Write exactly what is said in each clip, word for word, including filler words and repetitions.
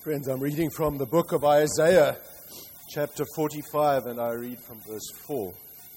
Friends, I'm reading from the book of Isaiah, chapter forty-five, and I read from verse four.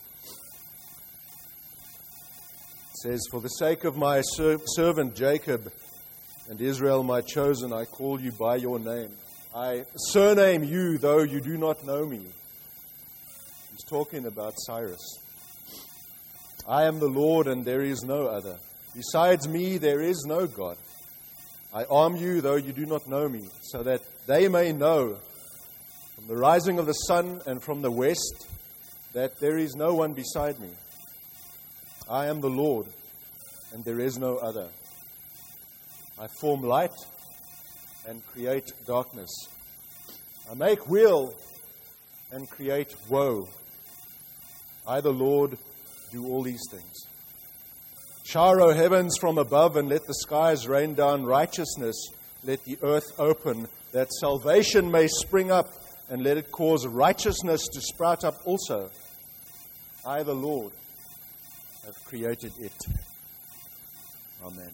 It says, "For the sake of my ser- servant Jacob and Israel, my chosen, I call you by your name. I surname you, though you do not know me." He's talking about Cyrus. "I am the Lord, and there is no other. Besides me, there is no God. I arm you, though you do not know me, so that they may know from the rising of the sun and from the west that there is no one beside me. I am the Lord, and there is no other. I form light and create darkness. I make weal and create woe. I, the Lord, do all these things. Shower, O heavens, from above, and let the skies rain down righteousness. Let the earth open, that salvation may spring up, and let it cause righteousness to sprout up also. I, the Lord, have created it." Amen.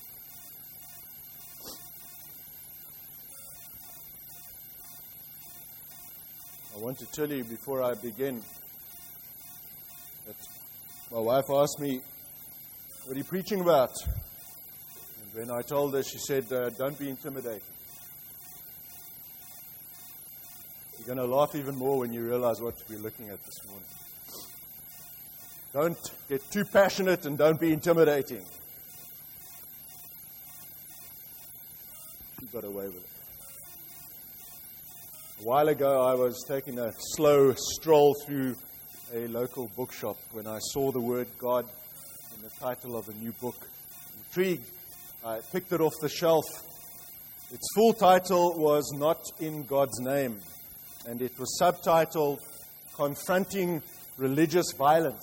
I want to tell you before I begin that my wife asked me, "What are you preaching about?" And when I told her, she said, uh, "Don't be intimidated. You're going to laugh even more when you realize what we're looking at this morning. Don't get too passionate and don't be intimidating." She got away with it. A while ago, I was taking a slow stroll through a local bookshop when I saw the word God in the title of a new book. Intrigued, I picked it off the shelf. Its full title was Not in God's Name, and it was subtitled Confronting Religious Violence.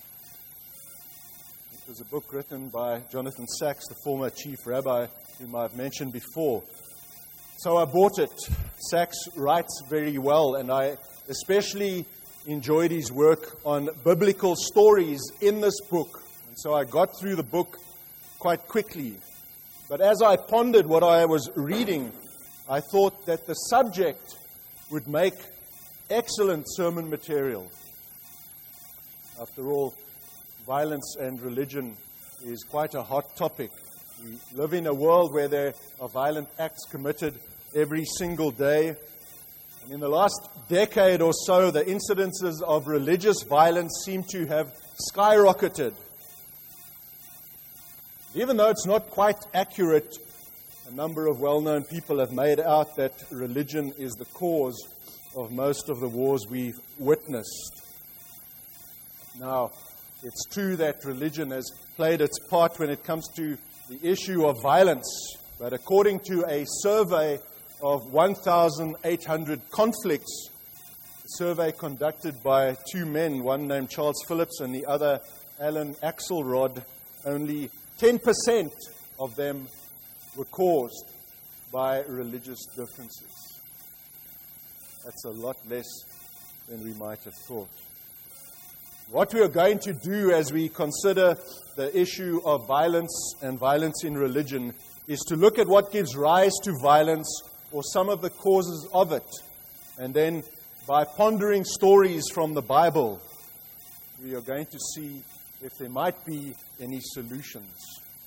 It was a book written by Jonathan Sacks, the former chief rabbi whom I've mentioned before. So I bought it. Sacks writes very well, and I especially enjoyed his work on biblical stories in this book. And so I got through the book quite quickly. But as I pondered what I was reading, I thought that the subject would make excellent sermon material. After all, violence and religion is quite a hot topic. We live in a world where there are violent acts committed every single day. And in the last decade or so, the incidences of religious violence seem to have skyrocketed. Even though it's not quite accurate, a number of well-known people have made out that religion is the cause of most of the wars we've witnessed. Now, it's true that religion has played its part when it comes to the issue of violence, but according to a survey of one thousand eight hundred conflicts, a survey conducted by two men, one named Charles Phillips and the other Alan Axelrod, only ten percent of them were caused by religious differences. That's a lot less than we might have thought. What we are going to do as we consider the issue of violence and violence in religion is to look at what gives rise to violence or some of the causes of it. And then by pondering stories from the Bible, we are going to see if there might be any solutions.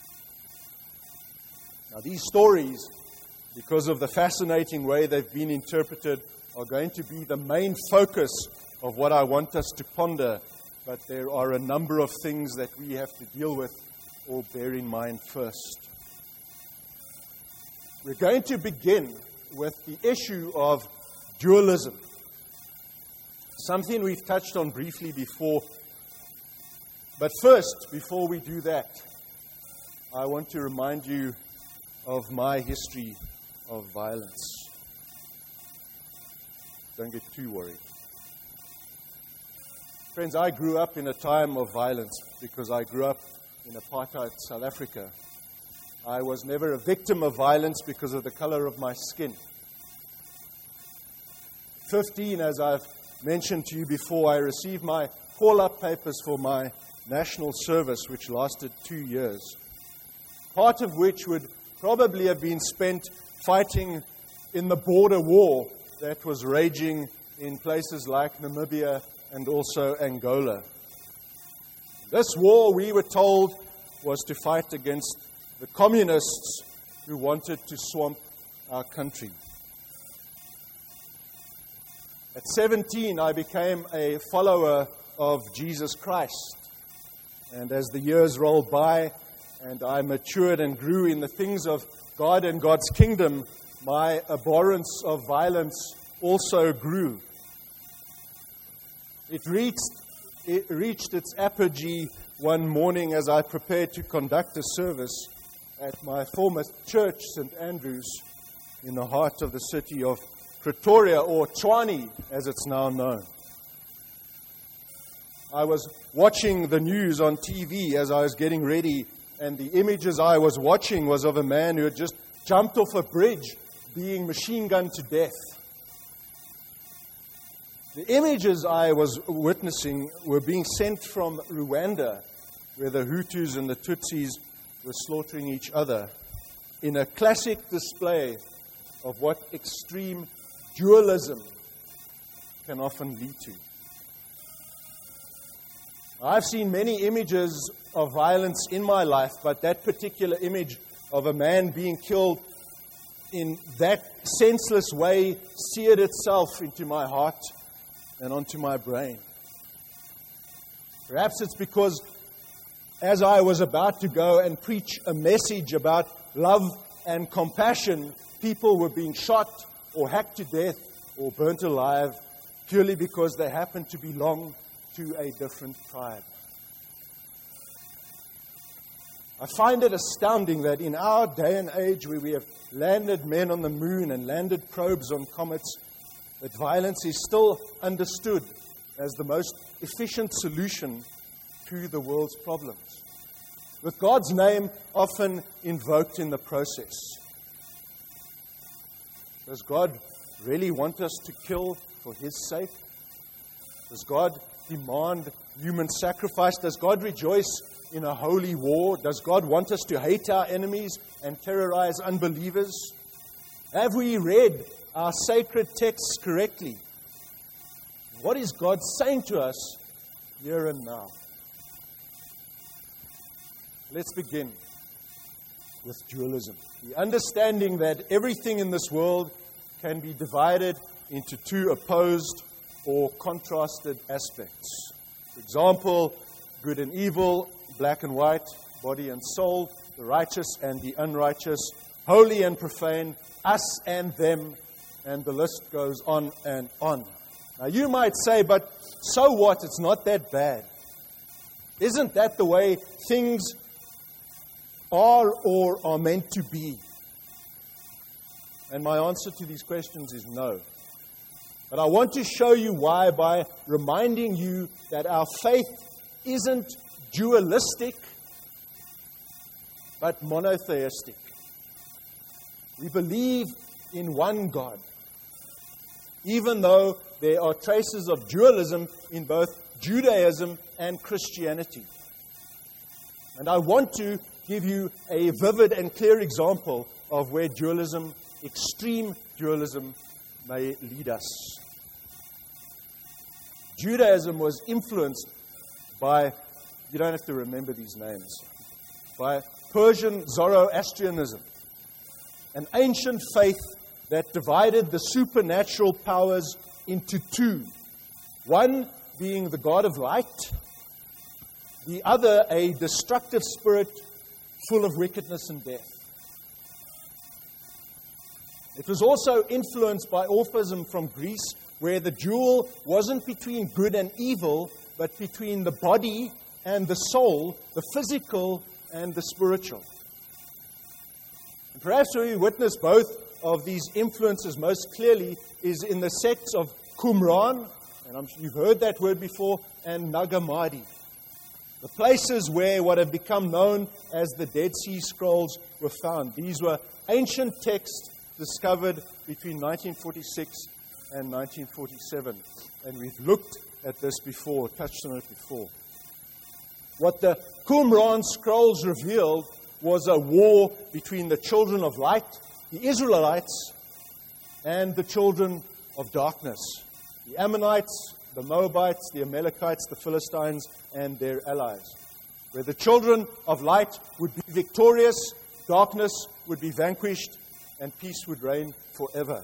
Now, these stories, because of the fascinating way they've been interpreted, are going to be the main focus of what I want us to ponder. But there are a number of things that we have to deal with or bear in mind first. We're going to begin with the issue of dualism. Something we've touched on briefly before. But first, before we do that, I want to remind you of my history of violence. Don't get too worried. Friends, I grew up in a time of violence because I grew up in apartheid South Africa. I was never a victim of violence because of the color of my skin. fifteen, as I've mentioned to you before, I received my call-up papers for my national service, which lasted two years. Part of which would probably have been spent fighting in the border war that was raging in places like Namibia and also Angola. This war, we were told, was to fight against the communists who wanted to swamp our country. At seventeen, I became a follower of Jesus Christ. And as the years rolled by and I matured and grew in the things of God and God's kingdom, my abhorrence of violence also grew. It reached, it reached its apogee one morning as I prepared to conduct a service at my former church, Saint Andrew's, in the heart of the city of Pretoria, or Tshwane, as it's now known. I was watching the news on T V as I was getting ready, and the images I was watching was of a man who had just jumped off a bridge being machine gunned to death. The images I was witnessing were being sent from Rwanda, where the Hutus and the Tutsis were slaughtering each other, in a classic display of what extreme dualism can often lead to. I've seen many images of violence in my life, but that particular image of a man being killed in that senseless way seared itself into my heart and onto my brain. Perhaps it's because as I was about to go and preach a message about love and compassion, people were being shot or hacked to death or burnt alive purely because they happened to belong to a different tribe. I find it astounding that in our day and age, where we have landed men on the moon and landed probes on comets, that violence is still understood as the most efficient solution to the world's problems, with God's name often invoked in the process. Does God really want us to kill for His sake? Does God demand human sacrifice? Does God rejoice in a holy war? Does God want us to hate our enemies and terrorize unbelievers? Have we read our sacred texts correctly? What is God saying to us here and now? Let's begin with dualism. The understanding that everything in this world can be divided into two opposed or contrasted aspects. For example, good and evil, black and white, body and soul, the righteous and the unrighteous, holy and profane, us and them, and the list goes on and on. Now you might say, but so what? It's not that bad. Isn't that the way things are or are meant to be? And my answer to these questions is no. But I want to show you why by reminding you that our faith isn't dualistic, but monotheistic. We believe in one God, even though there are traces of dualism in both Judaism and Christianity. And I want to give you a vivid and clear example of where dualism, extreme dualism, may lead us. Judaism was influenced by, you don't have to remember these names, by Persian Zoroastrianism, an ancient faith that divided the supernatural powers into two. One being the God of light, the other a destructive spirit full of wickedness and death. It was also influenced by Orphism from Greece, where the duel wasn't between good and evil, but between the body and the soul, the physical and the spiritual. And perhaps where we witness both of these influences most clearly is in the sects of Qumran, and I'm sure you've heard that word before, and Nag Hammadi. The places where what have become known as the Dead Sea Scrolls were found. These were ancient texts discovered between nineteen forty-six and nineteen forty-seven. And we've looked at this before, touched on it before. What the Qumran scrolls revealed was a war between the children of light, the Israelites, and the children of darkness, the Ammonites, the Moabites, the Amalekites, the Philistines, and their allies. Where the children of light would be victorious, darkness would be vanquished, and peace would reign forever.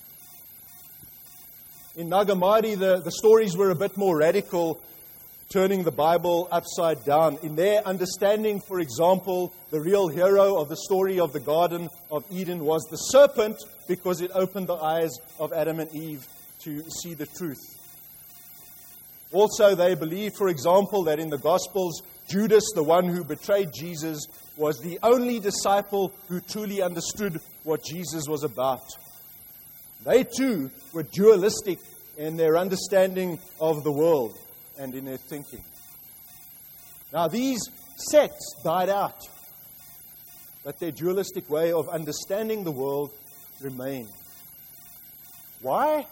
In Nag Hammadi, the, the stories were a bit more radical, turning the Bible upside down. In their understanding, for example, the real hero of the story of the Garden of Eden was the serpent, because it opened the eyes of Adam and Eve to see the truth. Also, they believe, for example, that in the Gospels, Judas, the one who betrayed Jesus, was the only disciple who truly understood what Jesus was about. They too were dualistic in their understanding of the world and in their thinking. Now, these sects died out, but their dualistic way of understanding the world remained. Why?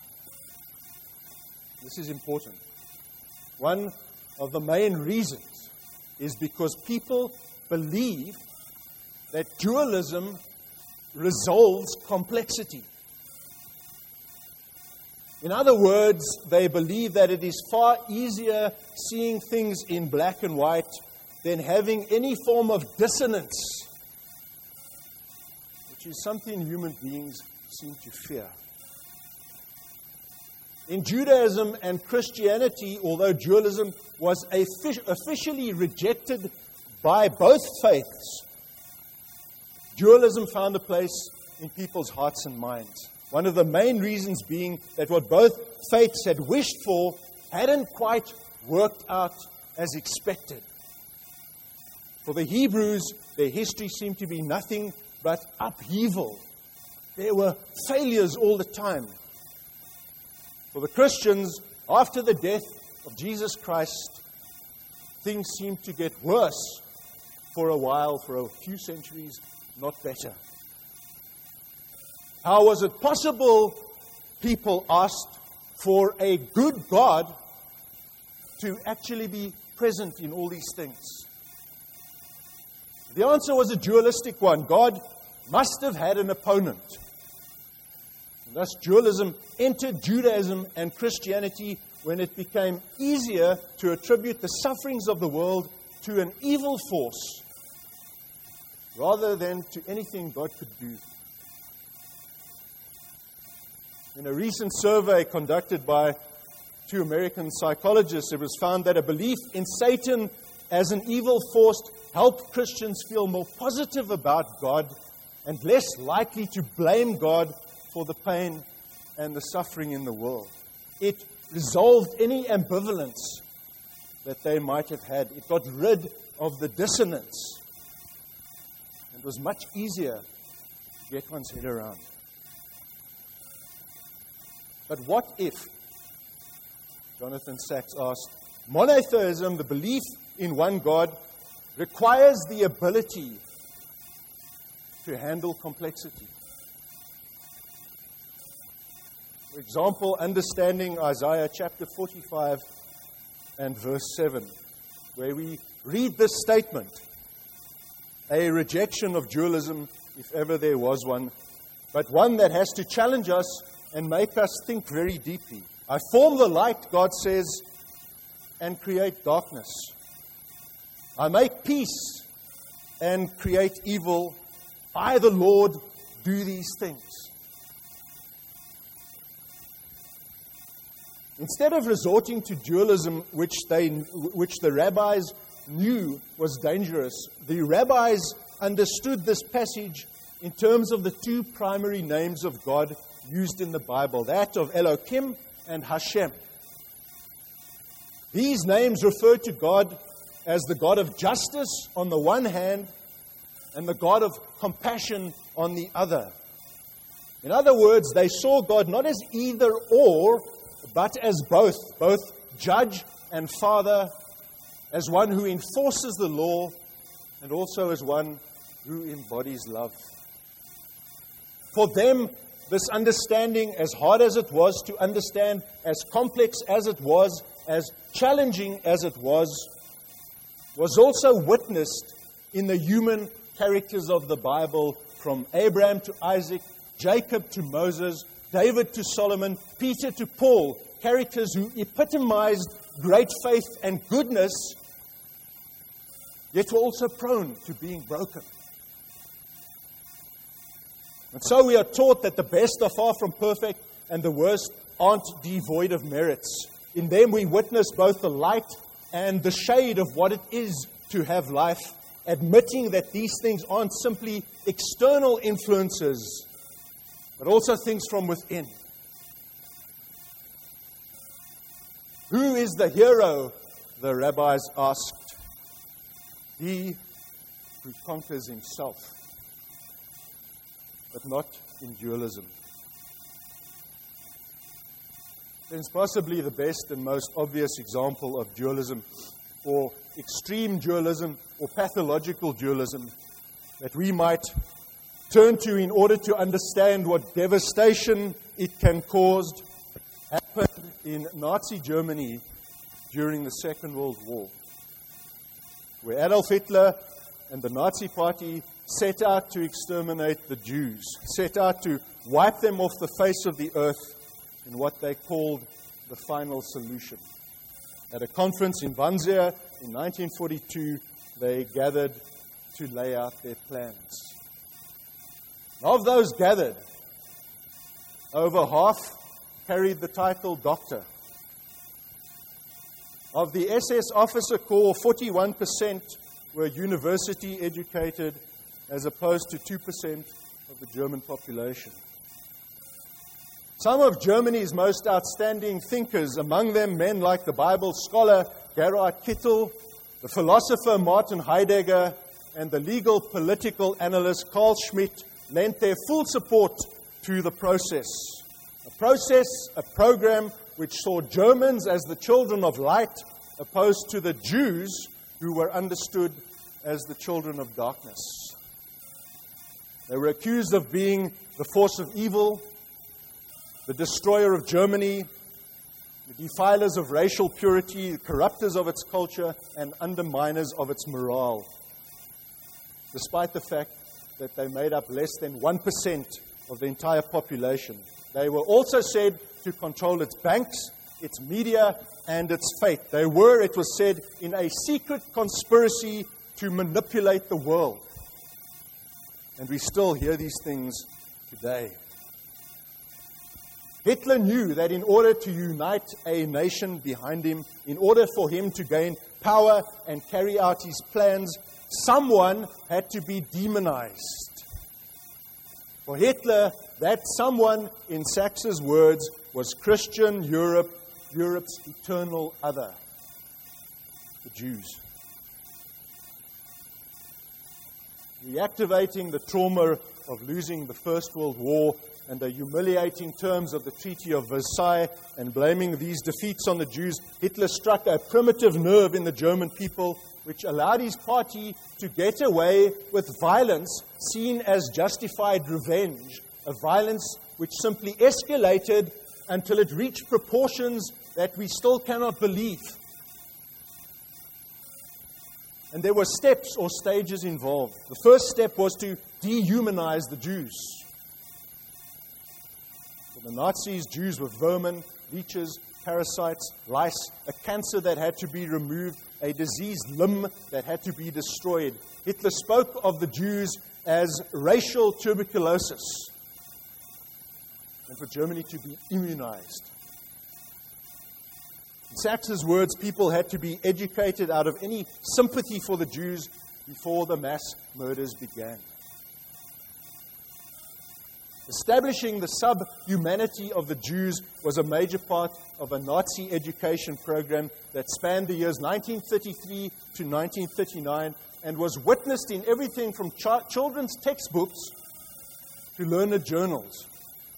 This is important. One of the main reasons is because people believe that dualism resolves complexity. In other words, they believe that it is far easier seeing things in black and white than having any form of dissonance, which is something human beings seem to fear. In Judaism and Christianity, although dualism was officially rejected by both faiths, dualism found a place in people's hearts and minds. One of the main reasons being that what both faiths had wished for hadn't quite worked out as expected. For the Hebrews, their history seemed to be nothing but upheaval. There were failures all the time. For the Christians, after the death of Jesus Christ, things seemed to get worse for a while, for a few centuries, not better. How was it possible, people asked, for a good God to actually be present in all these things? The answer was a dualistic one. God must have had an opponent. And thus, dualism entered Judaism and Christianity when it became easier to attribute the sufferings of the world to an evil force rather than to anything God could do. In a recent survey conducted by two American psychologists, it was found that a belief in Satan as an evil force helped Christians feel more positive about God and less likely to blame God for the pain and the suffering in the world. It resolved any ambivalence that they might have had. It got rid of the dissonance. It was much easier to get one's head around. But what if, Jonathan Sacks asked, monotheism, the belief in one God, requires the ability to handle complexity? For example, understanding Isaiah chapter forty-five and verse seven, where we read this statement, a rejection of dualism, if ever there was one, but one that has to challenge us and make us think very deeply. I form the light, God says, and create darkness. I make peace and create evil. I, the Lord, do these things. Instead of resorting to dualism, which they, which the rabbis knew was dangerous, the rabbis understood this passage in terms of the two primary names of God used in the Bible, that of Elohim and Hashem. These names refer to God as the God of justice on the one hand and the God of compassion on the other. In other words, they saw God not as either or, but as both, both judge and father, as one who enforces the law and also as one who embodies love. For them, this understanding, as hard as it was to understand, as complex as it was, as challenging as it was, was also witnessed in the human characters of the Bible, from Abraham to Isaac Jacob to Moses, David to Solomon, Peter to Paul, characters who epitomized great faith and goodness, yet were also prone to being broken. And so we are taught that the best are far from perfect and the worst aren't devoid of merits. In them we witness both the light and the shade of what it is to have life, admitting that these things aren't simply external influences, but also things from within. Who is the hero, the rabbis asked? He who conquers himself, but not in dualism. It's possibly the best and most obvious example of dualism, or extreme dualism, or pathological dualism, that we might turn to in order to understand what devastation it can cause, happened in Nazi Germany during the Second World War, where Adolf Hitler and the Nazi Party set out to exterminate the Jews, set out to wipe them off the face of the earth in what they called the final solution. At a conference in Wannsee in nineteen forty-two, they gathered to lay out their plans. Of those gathered, over half carried the title doctor. Of the S S officer corps, forty-one percent were university educated, as opposed to two percent of the German population. Some of Germany's most outstanding thinkers, among them men like the Bible scholar Gerhard Kittel, the philosopher Martin Heidegger, and the legal political analyst Carl Schmitt, lent their full support to the process. A process, a program which saw Germans as the children of light, opposed to the Jews who were understood as the children of darkness. They were accused of being the force of evil, the destroyer of Germany, the defilers of racial purity, the corrupters of its culture, and underminers of its morale, despite the fact that they made up less than one percent of the entire population. They were also said to control its banks, its media, and its fate. They were, it was said, in a secret conspiracy to manipulate the world. And we still hear these things today. Hitler knew that in order to unite a nation behind him, in order for him to gain power and carry out his plans, someone had to be demonized. For Hitler, that someone, in Sachs's words, was Christian Europe, Europe's eternal other, the Jews. Reactivating the trauma of losing the First World War and the humiliating terms of the Treaty of Versailles, and blaming these defeats on the Jews, Hitler struck a primitive nerve in the German people, which allowed his party to get away with violence seen as justified revenge, a violence which simply escalated until it reached proportions that we still cannot believe. And there were steps or stages involved. The first step was to dehumanize the Jews. For the Nazis, Jews were vermin, leeches, parasites, lice, a cancer that had to be removed, a diseased limb that had to be destroyed. Hitler spoke of the Jews as racial tuberculosis, and for Germany to be immunized. In Sachs's words, people had to be educated out of any sympathy for the Jews before the mass murders began. Establishing the subhumanity of the Jews was a major part of a Nazi education program that spanned the years nineteen thirty-three to nineteen thirty-nine and was witnessed in everything from ch- children's textbooks to learned journals.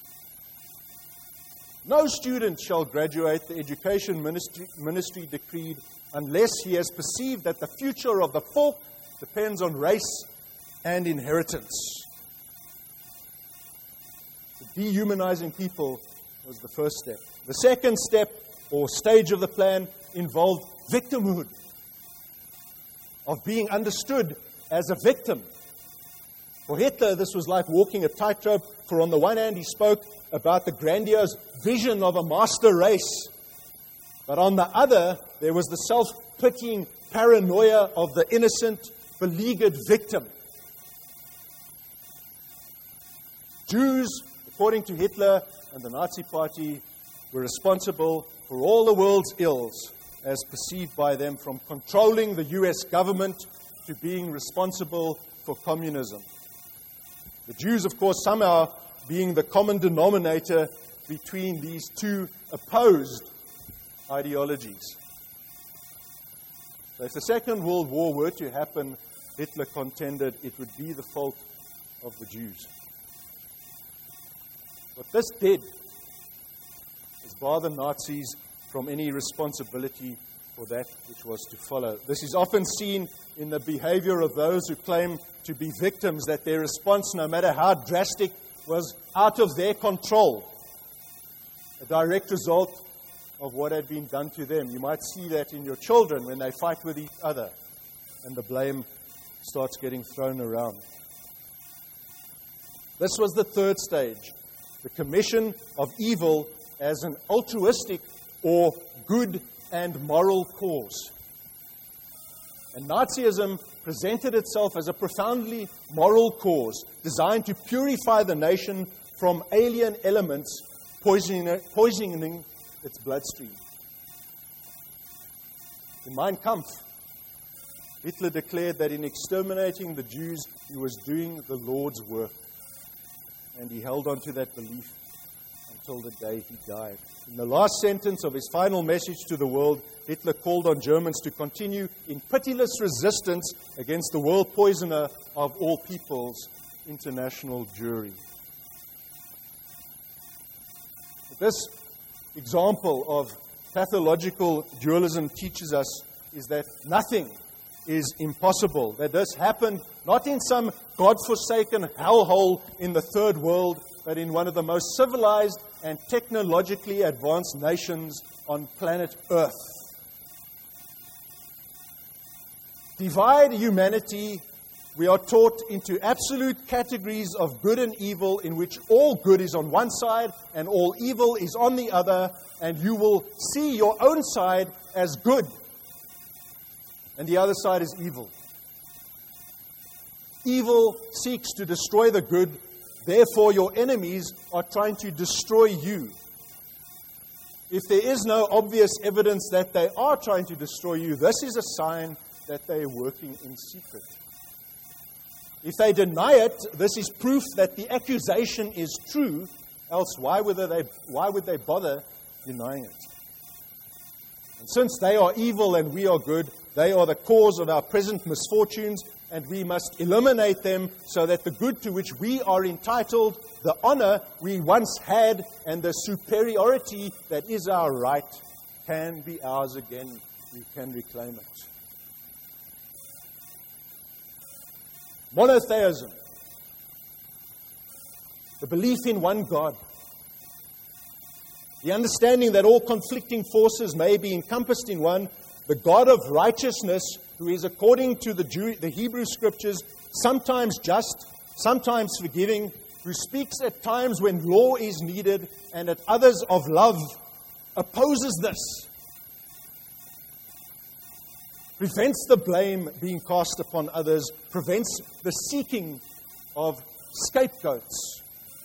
No student shall graduate, the education ministry, ministry decreed, unless he has perceived that the future of the folk depends on race and inheritance. Dehumanizing people was the first step. The second step or stage of the plan involved victimhood, of being understood as a victim. For Hitler, this was like walking a tightrope For on the one hand, he spoke about the grandiose vision of a master race. But on the other, there was the self-pitying paranoia of the innocent, beleaguered victim. Jews, according to Hitler and the Nazi Party, were responsible for all the world's ills as perceived by them, from controlling the U S government to being responsible for communism. The Jews, of course, somehow being the common denominator between these two opposed ideologies. So if the Second World War were to happen, Hitler contended it would be the fault of the Jews. What this did is bar the Nazis from any responsibility for that which was to follow. This is often seen in the behavior of those who claim to be victims, that their response, no matter how drastic, was out of their control, a direct result of what had been done to them. You might see that in your children when they fight with each other and the blame starts getting thrown around. This was the third stage, the commission of evil as an altruistic or good and moral cause. And Nazism presented itself as a profoundly moral cause designed to purify the nation from alien elements poisoning, poisoning its bloodstream. In Mein Kampf, Hitler declared that in exterminating the Jews, he was doing the Lord's work. And he held on to that belief until the day he died. In the last sentence of his final message to the world, Hitler called on Germans to continue in pitiless resistance against the world poisoner of all peoples, international Jewry. This example of pathological dualism teaches us is that nothing is impossible. That this happened not in some God-forsaken hellhole in the third world, but in one of the most civilized and technologically advanced nations on planet Earth. Divide humanity, we are taught, into absolute categories of good and evil, in which all good is on one side and all evil is on the other, and you will see your own side as good, and the other side is evil. Evil seeks to destroy the good, therefore your enemies are trying to destroy you. If there is no obvious evidence that they are trying to destroy you, this is a sign that they are working in secret. If they deny it, this is proof that the accusation is true, else why would they, why would they bother denying it? And since they are evil and we are good, they are the cause of our present misfortunes, and we must eliminate them so that the good to which we are entitled, the honor we once had, and the superiority that is our right can be ours again. We can reclaim it. Monotheism, the belief in one God, the understanding that all conflicting forces may be encompassed in one, the God of righteousness, who is, according to the, Jew, the Hebrew Scriptures, sometimes just, sometimes forgiving, who speaks at times when law is needed and at others of love, opposes this, prevents the blame being cast upon others, prevents the seeking of scapegoats.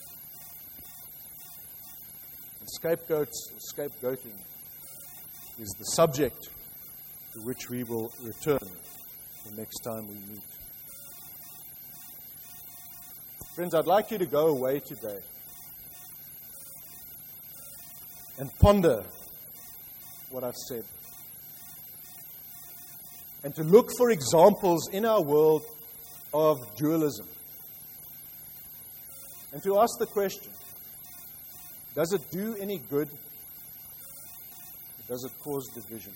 And scapegoats, scapegoating, is the subject to which we will return the next time we meet. Friends, I'd like you to go away today and ponder what I've said, and to look for examples in our world of dualism, and to ask the question, does it do any good, or does it cause division?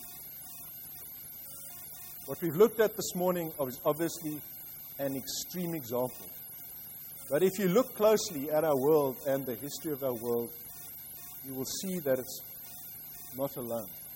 What we've looked at this morning is obviously an extreme example. But if you look closely at our world and the history of our world, you will see that it's not alone.